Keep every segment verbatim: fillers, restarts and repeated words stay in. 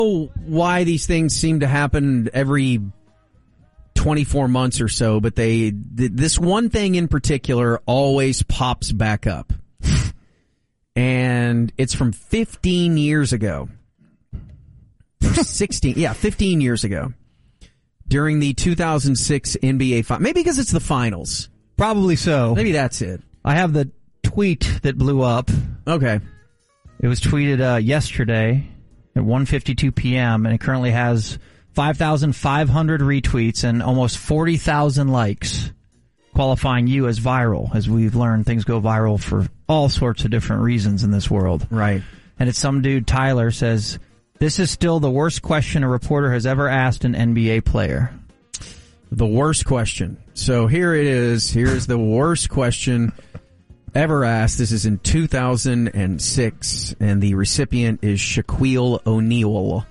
Why these things seem to happen every twenty-four months or so, but they th- this one thing in particular always pops back up. And it's from fifteen years ago. Or sixteen, yeah, fifteen years ago. During the two thousand six N B A finals. Maybe because it's the finals. Probably so. Maybe that's it. I have the tweet that blew up. Okay. It was tweeted uh, yesterday at one fifty-two p.m. and it currently has five thousand five hundred retweets and almost forty thousand likes, qualifying you as viral. As we've learned, things go viral for all sorts of different reasons in this world. Right. And it's some dude, Tyler, says, "This is still the worst question a reporter has ever asked an N B A player." The worst question. So here it is. Here's the worst question ever asked. This is in two thousand six, and the recipient is Shaquille O'Neal.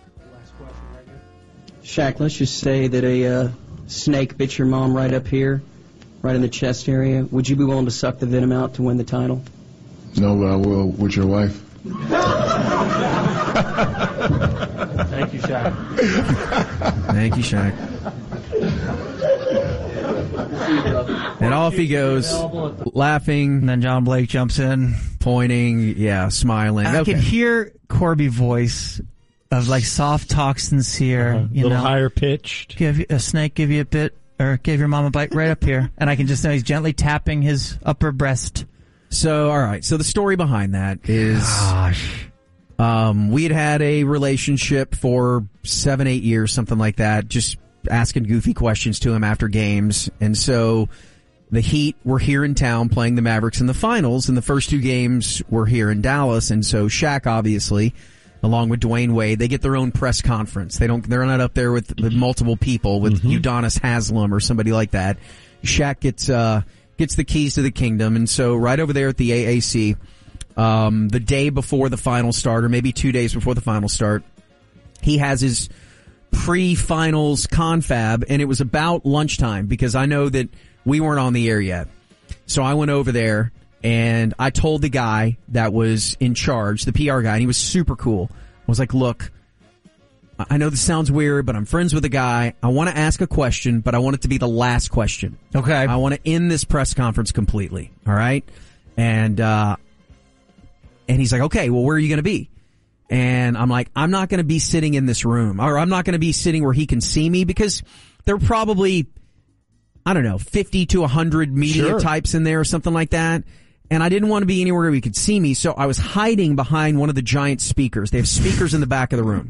Shaq, let's just say that a uh, snake bit your mom right up here, right in the chest area. Would you be willing to suck the venom out to win the title? No, but I will with your wife. Thank you, Shaq. Thank you, Shaq. And off he goes, laughing. And then John Blake jumps in, pointing, yeah, smiling. I okay. can hear Corby voice of like soft talk, sincere, uh, you little know, higher pitched. Give you, a snake give you a bit, or give your mom a bite right up here, and I can just know he's gently tapping his upper breast. So, all right. So the story behind that is, gosh, um, we had had a relationship for seven, eight years, something like that. Just asking goofy questions to him after games, and so the Heat were here in town playing the Mavericks in the finals, and the first two games were here in Dallas, and so Shaq, obviously, along with Dwayne Wade, they get their own press conference. They don't, they're not up there with, with multiple people, with mm-hmm. Udonis Haslem or somebody like that. Shaq gets, uh, gets the keys to the kingdom, and so right over there at the A A C, um, the day before the final start, or maybe two days before the final start, he has his pre-finals confab, and it was about lunchtime because I know that we weren't on the air yet. So I went over there and I told the guy that was in charge, the P R guy, and he was super cool. I was like, look, I know this sounds weird, but I'm friends with the guy. I want to ask a question, but I want it to be the last question. Okay. I want to end this press conference completely. All right. And, uh, and he's like, okay, well, where are you going to be? And I'm like, I'm not going to be sitting in this room, or I'm not going to be sitting where he can see me, because there are probably, I don't know, fifty to one hundred media sure. types in there or something like that. And I didn't want to be anywhere where he could see me, so I was hiding behind one of the giant speakers. They have speakers in the back of the room.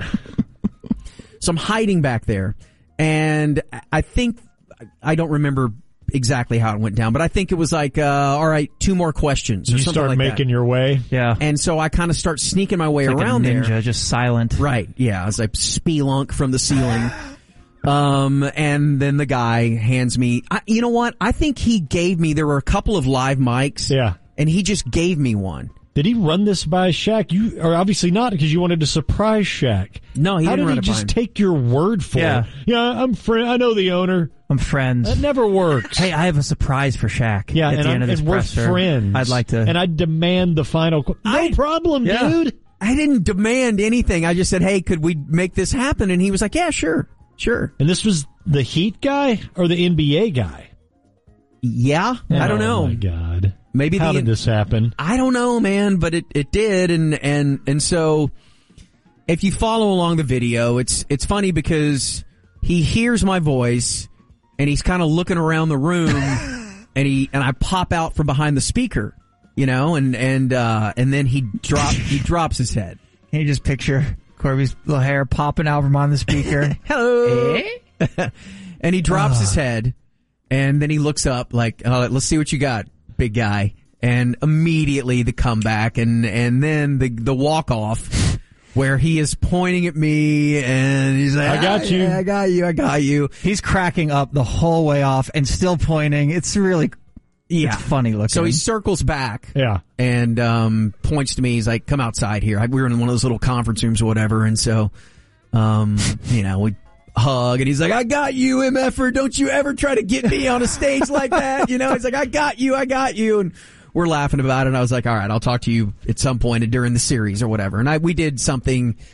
So I'm hiding back there. And I think, I don't remember exactly how it went down, but I think it was like, uh, all right, two more questions. Or you something start like making that. your way. Yeah. And so I kind of start sneaking my way it's like around a ninja, there. just silent. Right. Yeah. As I spelunk from the ceiling. Um, and then the guy hands me, I, you know what? I think he gave me, there were a couple of live mics. Yeah. And he just gave me one. Did he run this by Shaq? You or obviously not, because you wanted to surprise Shaq. No, he How didn't did run he it just by him. take your word for Yeah. it? Yeah, I'm friend. I know the owner. I'm friends. That never works. Hey, I have a surprise for Shaq. Yeah, at and, the I'm, end of this and we're presser. friends. I'd like to. And I demand the final. Qu- no I- problem, Yeah. dude. I didn't demand anything. I just said, hey, could we make this happen? And he was like, yeah, sure, sure. And this was the Heat guy or the N B A guy? Yeah, I don't know. Oh my God. Maybe How the, did this happen? I don't know, man, but it, it did. And, and, and so if you follow along the video, it's, it's funny because he hears my voice and he's kind of looking around the room and he, and I pop out from behind the speaker, you know, and, and, uh, and then he drop, he drops his head. Can you just picture Corby's little hair popping out from on the speaker? Hello. And he drops his head and then he looks up like, oh, let's see what you got, big guy. And immediately the comeback and, and then the, the walk off where he is pointing at me and he's like, I got ah, you. Yeah, I got you. I got you. He's cracking up the whole way off and still pointing. It's really, Yeah. it's funny looking. So he circles back. Yeah. And, um, points to me. He's like, come outside here. I, we were in one of those little conference rooms or whatever. And so, um, you know, we hug and he's like, I got you, M F-er. Don't you ever try to get me on a stage like that. You know, he's like, I got you. I got you. And we're laughing about it. And I was like, all right, I'll talk to you at some point during the series or whatever. And I, we did something,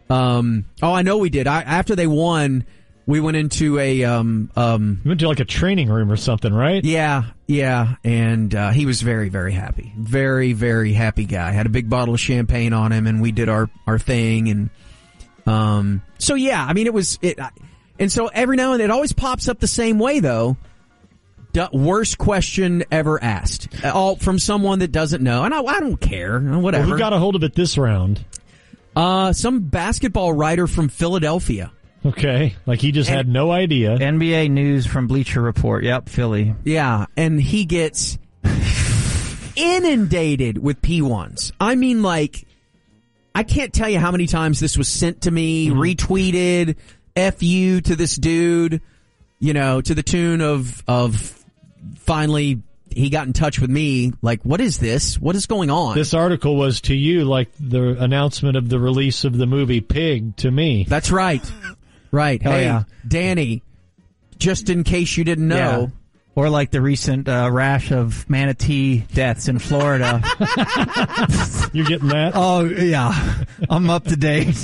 Um, oh, I know we did. I, after they won, we went into a um um. You went to like a training room or something, right? Yeah, yeah, and uh, he was very, very happy. Very, very happy guy. Had a big bottle of champagne on him, and we did our our thing, and um. So yeah, I mean, it was it, and so every now and then it always pops up the same way though. D- worst question ever asked, all from someone that doesn't know, and I, I don't care. Whatever. Well, who got a hold of it this round? Uh, some basketball writer from Philadelphia. Okay, like he just and, had no idea. N B A News from Bleacher Report. Yep, Philly. Yeah, and he gets inundated with P ones. I mean, like, I can't tell you how many times this was sent to me, mm-hmm. retweeted, F you to this dude, you know, to the tune of, of finally he got in touch with me, like, what is this? What is going on? This article was to you like the announcement of the release of the movie Pig to me. That's right. Right. Oh, hey, yeah. Danny, just in case you didn't know. Yeah. Or like the recent uh, rash of manatee deaths in Florida. You're getting that? Oh, yeah. I'm up to date.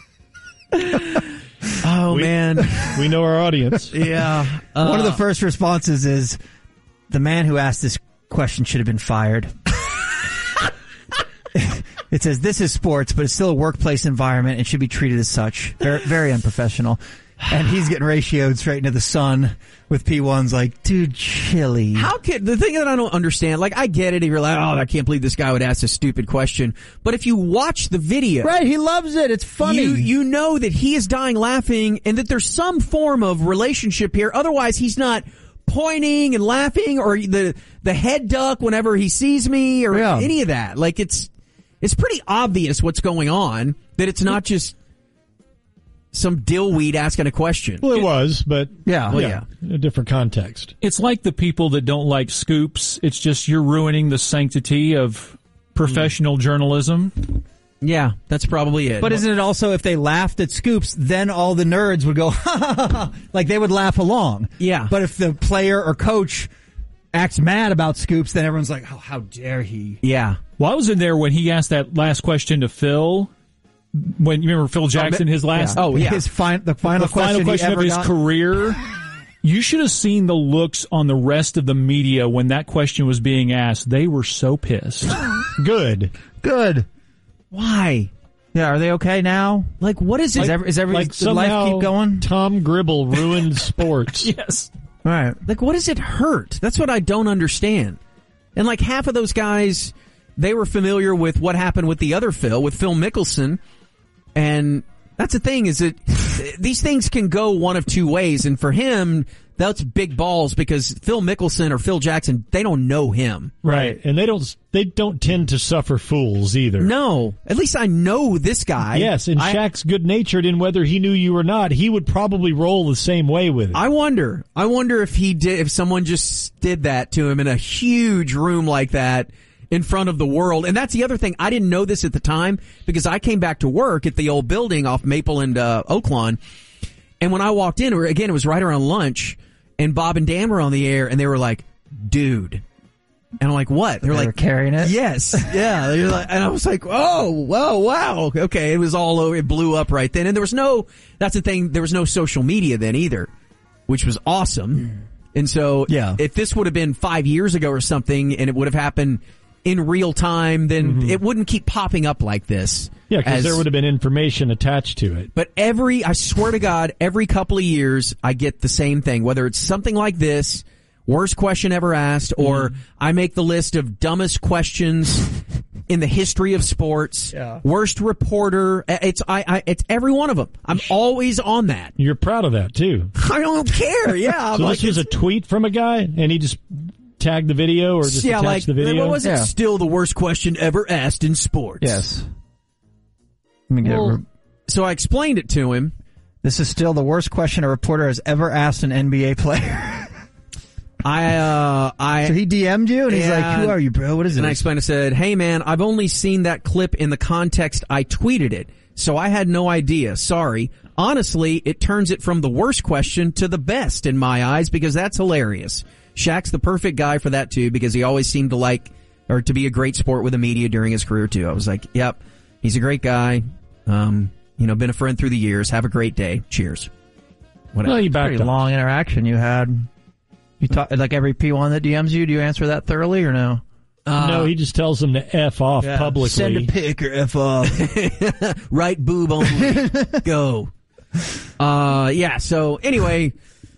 Oh, we, man. We know our audience. Yeah. Uh, One of the first responses is, the man who asked this question should have been fired. It says, this is sports, but it's still a workplace environment and should be treated as such. Very, very unprofessional. And he's getting ratioed straight into the sun with P ones like, dude, chilly. How can, the thing that I don't understand, like, I get it if you're like, oh, I can't believe this guy would ask a stupid question. But if you watch the video. Right, he loves it. It's funny. You, you know that he is dying laughing and that there's some form of relationship here. Otherwise, he's not pointing and laughing or the, the head duck whenever he sees me or yeah. any of that. Like, it's, it's pretty obvious what's going on, that it's not just some dillweed asking a question. Well, it was, but yeah, well, yeah, yeah, a different context. It's like the people that don't like scoops. It's just you're ruining the sanctity of professional mm. journalism. Yeah, that's probably it. But isn't it also if they laughed at scoops, then all the nerds would go, ha ha ha, ha, like they would laugh along. Yeah. But if the player or coach acts mad about scoops, then everyone's like, oh, how dare he? Yeah. Well, I was in there when he asked that last question to Phil. When you remember Phil Jackson, his last, yeah. oh yeah, his fin- the final the question, final question of his got. career. You should have seen the looks on the rest of the media when that question was being asked. They were so pissed. Good, good. Why? Yeah, are they okay now? Like, what is it? Is every, is every like does life keep going? Tom Gribble ruined sports. Yes. All right. Like, what does it hurt? That's what I don't understand. And like half of those guys, they were familiar with what happened with the other Phil, with Phil Mickelson. And that's the thing, is that these things can go one of two ways. And for him, that's big balls because Phil Mickelson or Phil Jackson, they don't know him. Right. And they don't they don't tend to suffer fools either. No. At least I know this guy. Yes, and I, Shaq's good-natured, and whether he knew you or not, he would probably roll the same way with it. I wonder. I wonder if he did, if someone just did that to him in a huge room like that in front of the world. And that's the other thing. I didn't know this at the time because I came back to work at the old building off Maple and uh, Oaklawn. And when I walked in, again, it was right around lunch, and Bob and Dan were on the air, and they were like, dude. And I'm like, what? They're they like, were carrying it? Yes. Yeah. They're like, and I was like, oh, whoa, wow. Okay. It was all over. It blew up right then. And there was no, that's the thing, there was no social media then either, which was awesome. And so yeah. if this would have been five years ago or something, and it would have happened in real time, then mm-hmm. it wouldn't keep popping up like this. Yeah, because there would have been information attached to it. But every, I swear to God, every couple of years, I get the same thing, whether it's something like this, worst question ever asked, or mm-hmm. I make the list of dumbest questions in the history of sports, yeah. worst reporter. It's I, I, it's every one of them. I'm always on that. You're proud of that too. I don't care. Yeah. So like, this was a tweet from a guy, and he just tagged the video, or just yeah, attached like, the video. What was it? Yeah. Still the worst question ever asked in sports. Yes. Let me get well, it. So I explained it to him. This is still the worst question a reporter has ever asked an N B A player. I, uh, I. So he D M'd you, and he's yeah, like, "Who are you, bro? What is it?" And I explained. I said, "Hey, man, I've only seen that clip in the context I tweeted it, so I had no idea. Sorry. Honestly, it turns it from the worst question to the best in my eyes because that's hilarious. Shaq's the perfect guy for that too because he always seemed to like or to be a great sport with the media during his career too. I was like, yep, he's a great guy. Um, You know, been a friend through the years. Have a great day. Cheers. Whatever. Well, you backed Pretty up. long interaction you had. You talk like every P one that D Ms you. Do you answer that thoroughly or no? Uh, no, he just tells them to F off Yeah. publicly. Send a pic or F off. right boob only. Go. Uh, yeah. So anyway,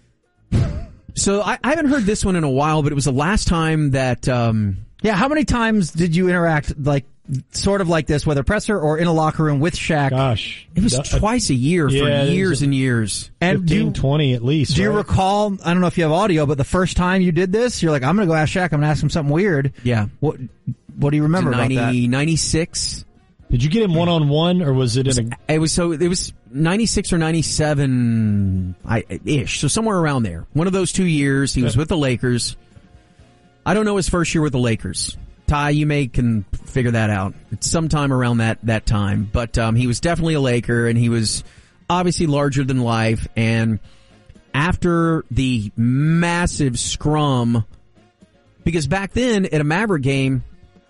so I, I haven't heard this one in a while, but it was the last time that. Um, Yeah, how many times did you interact like sort of like this, whether presser or in a locker room with Shaq? Gosh. it was Uh, twice a year for yeah, it was years a- and years. And do fifteen, you, twenty at least. do you right? recall, I don't know if you have audio, but the first time you did this, you're like, I'm going to go ask Shaq, I'm going to ask him something weird. Yeah. What What do you remember about that? ninety, ninety-six Did you get him one on one, or was it in a? It was so it was ninety-six or ninety-seven I, ish. So somewhere around there. One of those two years he was with the Lakers. I don't know his first year with the Lakers. Ty, you may can figure that out. It's sometime around that that time, but um, he was definitely a Laker, and he was obviously larger than life. And after the massive scrum, because back then at a Maverick game,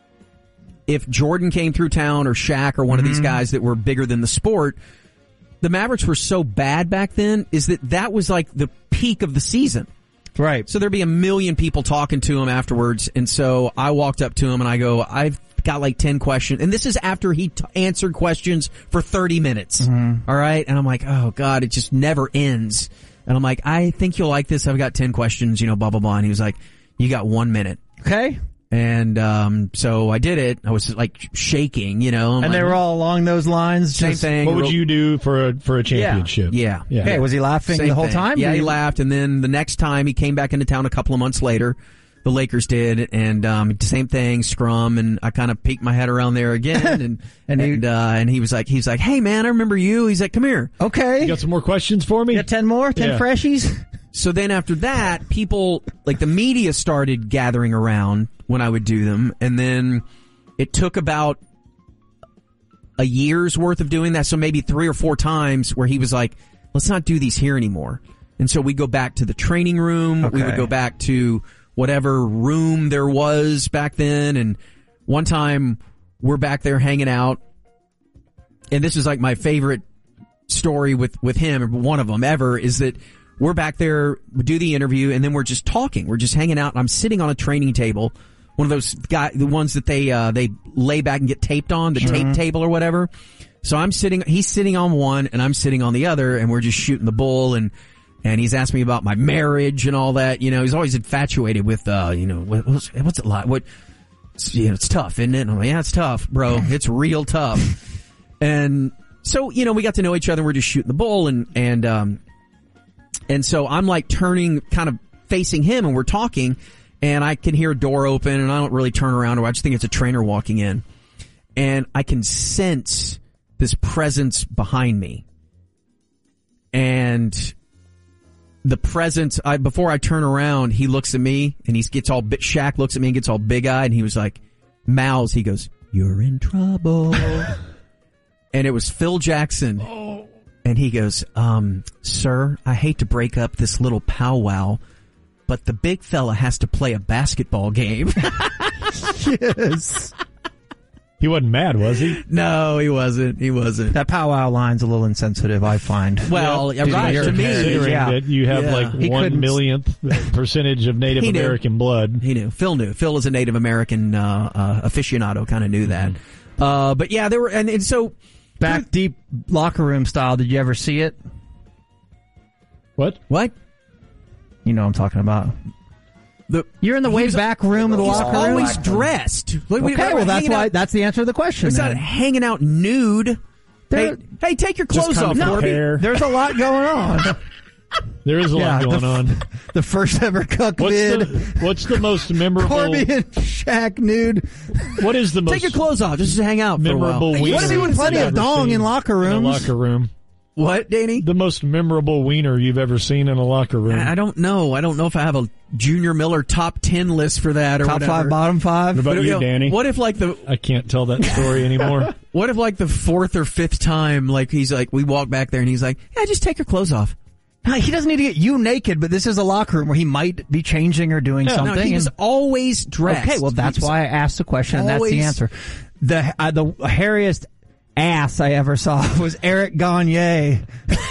if Jordan came through town or Shaq or one of these guys that were bigger than the sport, the Mavericks were so bad back then is that that was like the peak of the season. Right. So there'd be a million people talking to him afterwards. And so I walked up to him and I go, I've got like ten questions. And this is after he t- answered questions for thirty minutes. Mm-hmm. All right. And I'm like, oh God, it just never ends. And I'm like, I think you'll like this. I've got ten questions, you know, blah, blah, blah. And he was like, you got one minute. Okay. And, um, so I did it. I was like shaking, you know. I'm And like, they were all along those lines. same just- thing. What would Real- you do for a for a championship? Yeah. Yeah. Okay, was he laughing Same the whole thing. time? Yeah, Did he laughed, and then the next time he came back into town a couple of months later, the Lakers did, and um, same thing, scrum, and I kind of peeked my head around there again, and And and he- uh, and he was like, he's like, hey man, I remember you. He's like, come here. Okay. You got some more questions for me? You got ten more? Ten Yeah. freshies? So then after that, people, like the media started gathering around when I would do them, and then it took about a year's worth of doing that, so maybe three or four times where he was like, let's not do these here anymore. And so we go back to the training room, we would Okay. go back to whatever room there was back then, and one time we're back there hanging out, and this is like my favorite story with, with him, or one of them ever, is that we're back there, we do the interview, and then we're just talking. We're just hanging out. And I'm sitting on a training table, one of those guy, the ones that they uh, they lay back and get taped on, the tape table or whatever. So I'm sitting, he's sitting on one, and I'm sitting on the other, and we're just shooting the bull. And and he's asking me about my marriage and all that. You know, he's always infatuated with, uh, you know, what, what's, what's it like? What, it's, you know, it's tough, isn't it? And I'm like, yeah, it's tough, bro. It's real tough. And so, you know, we got to know each other. And we're just shooting the bull, and and um. And so I'm like turning, kind of facing him, and we're talking, and I can hear a door open, and I don't really turn around, or I just think it's a trainer walking in. And I can sense this presence behind me. And the presence, I, before I turn around, he looks at me, and he gets all, Shaq looks at me and gets all big-eyed, and he was like, mouths, he goes, you're in trouble. And it was Phil Jackson. Oh. And he goes, um, sir, I hate to break up this little powwow, but the big fella has to play a basketball game. Yes. He wasn't mad, was he? No, he wasn't. He wasn't. That powwow line's a little insensitive, I find. Well, yeah, right, you're to me, Considering yeah. that you have Yeah. like He one couldn't- millionth percentage of Native He knew. American blood. he knew. Phil knew. Phil is a Native American uh, uh, aficionado, kind of knew that. Uh, but yeah, there were, and, and so Back deep locker room style, did you ever see it? What? what? You know what I'm talking about. The You're in the he way was- back room of the He's locker room. always dressed. Like, we- Okay, we're well that's hanging why out- that's the answer to the question. It's not then. hanging out nude. There- Hey, hey, take your Just clothes kind off. of No, compare. There's a lot going on. There is a Yeah, lot going the- on. The first ever cuck What's vid. the What's the most memorable? Corby and Shaq nude. What is the most take your clothes off. Just hang out for a while. memorable wiener What if he would you've plenty of ever dong seen in locker in a rooms? locker room. What, Danny? The most memorable wiener you've ever seen in a locker room. I don't know. I don't know if I have a Junior Miller top ten list for that or Top whatever. five, bottom five. What about But, you, know, Danny? What if like the I can't tell that story anymore. what if like the fourth or fifth time, like he's like we walk back there and he's like, yeah, just take your clothes off. No, he doesn't need to get you naked, but this is a locker room where he might be changing or doing Yeah, no, something. No, he was and- always dressed. Okay, well that's He was why I asked the question, and that's the always- answer. The uh, the hairiest ass I ever saw was Eric Gagne.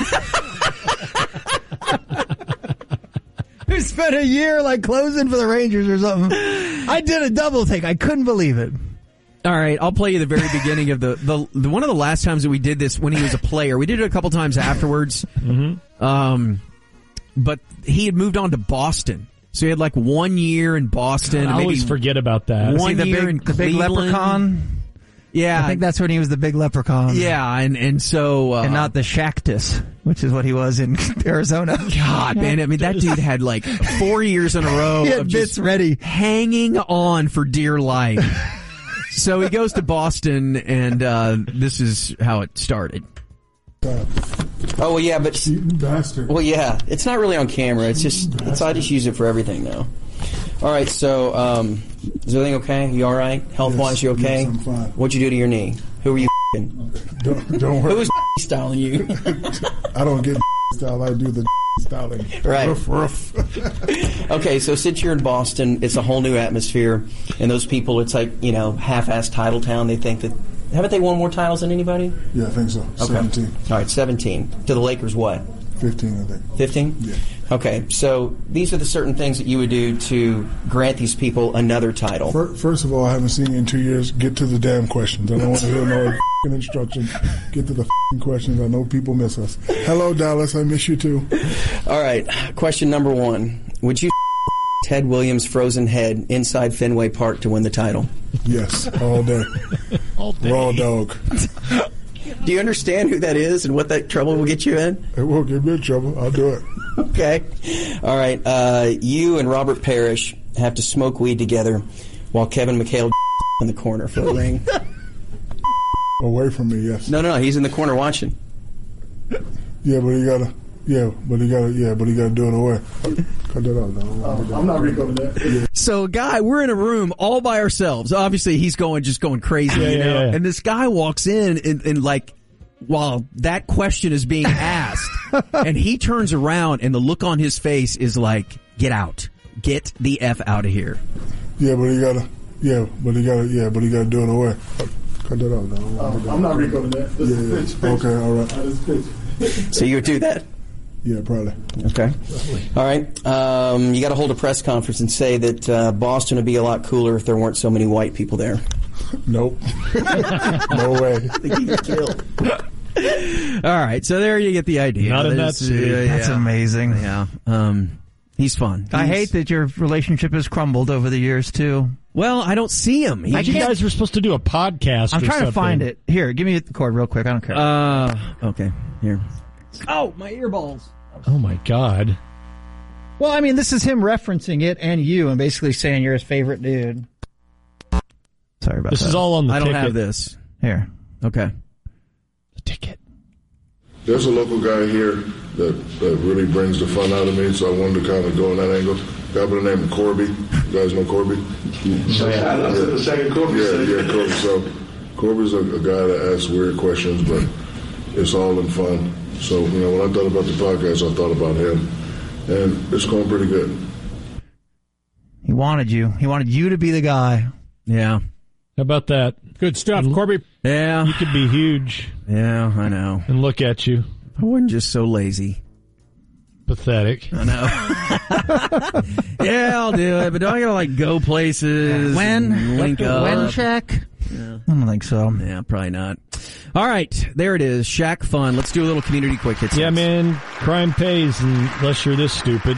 Who spent a year like closing for the Rangers or something. I did a double take. I couldn't believe it. All right, I'll play you the very beginning of the, the, the one of the last times that we did this when he was a player. We did it a couple times afterwards. Mm-hmm. Um, but he had moved on to Boston. So he had like one year in Boston. I maybe always forget about that. One the year big, in the big Cleveland. leprechaun. Yeah. I think that's when he was the big leprechaun. Yeah, and, and so... Uh, and not the Shactus, which is what he was in Arizona. God, man, I mean, that dude had like four years in a row He had of bits just ready. hanging on for dear life. So he goes to Boston, and uh, this is how it started. Oh, well, yeah, but... Cheating bastard. Well, yeah, it's not really on camera. It's just, it's, I just use it for everything now. All right, so, um, is everything okay? You all right? Health-wise, you okay? Yes, I'm fine. What'd you do to your knee? Who were you f***ing? Don't, don't worry. Who was styling you? I don't get style. I do the styling. Right. Ruff, ruff. Okay, so since you're in Boston, it's a whole new atmosphere, and those people, it's like, you know, half-assed title town. They think that, haven't they won more titles than anybody? Yeah, I think so. Okay. seventeen. All right, seventeen. To the Lakers, what? fifteen, I think. fifteen? Yeah. Okay, so these are the certain things that you would do to grant these people another title. First of all, I haven't seen you in two years. Get to the damn questions. I don't want to hear no f***ing instructions. Get to the f***ing questions. I know people miss us. Hello, Dallas. I miss you too. All right, question number one. Would you Ted Williams' frozen head inside Fenway Park to win the title? Yes, all day. All day. Raw dog. Do you understand who that is and what that trouble will get you in? It won't get me in trouble. I'll do it. Okay. All right. Uh, you and Robert Parrish have to smoke weed together while Kevin McHale in the corner for a ring. Away from me, yes. No, no, no. He's in the corner watching. Yeah, but he gotta. Yeah, but he gotta. Yeah, but he gotta do it away. Cut that out. No, I'm not recording that. Yeah. So, guy, we're in a room all by ourselves. Obviously, he's going just going crazy, Yeah, you yeah, know. yeah. And this guy walks in and, and like, while that question is being asked, and he turns around, and the look on his face is like, "Get out, get the f out of here." Yeah, but he gotta. Yeah, but he gotta. Yeah, but he gotta do it away. Cut that out. No, I'm, I'm not recording that. This yeah, is yeah. Okay, all right. So you would do that? Yeah, probably. Okay. All right. Um, you got to hold a press conference and say that uh, Boston would be a lot cooler if there weren't so many white people there. Nope. No way. I think you get killed. All right, so there you get the idea. Not in that There's- city. yeah, That's yeah. amazing. Yeah, um, he's fun. I He's- hate that your relationship has crumbled over the years, too. Well, I don't see him. He You just- guys were supposed to do a podcast. I'm or trying to something. find it. Here, give me the cord real quick. I don't care. Uh, okay, here. Oh, my earballs. Oh my God. well, I mean, this is him referencing it and you and basically saying you're his favorite dude. Sorry about This that. is all on the I don't ticket. have this. Here. Okay. The ticket. There's a local guy here that, that really brings the fun out of me, so I wanted to kind of go in that angle. Guy by the name of Corby. You guys know Corby? So yeah, I said the second Corby. Yeah, yeah, Corby. So Corby's a, a guy that asks weird questions, but it's all in fun. So, you know, when I thought about the podcast, I thought about him. And it's going pretty good. He wanted you. He wanted you to be the guy. Yeah. How about that? Good stuff, Corby. Yeah. You could be huge Yeah, I know. and look at you. I wasn't just so lazy. Pathetic. I know. Yeah, I'll do it, but do I gotta like go places? When? and link up? When check? Yeah. I don't think so. Yeah, probably not. All right, there it is. Shaq Fun. Let's do a little community quick hits. Yeah, man. Crime pays unless you're this stupid.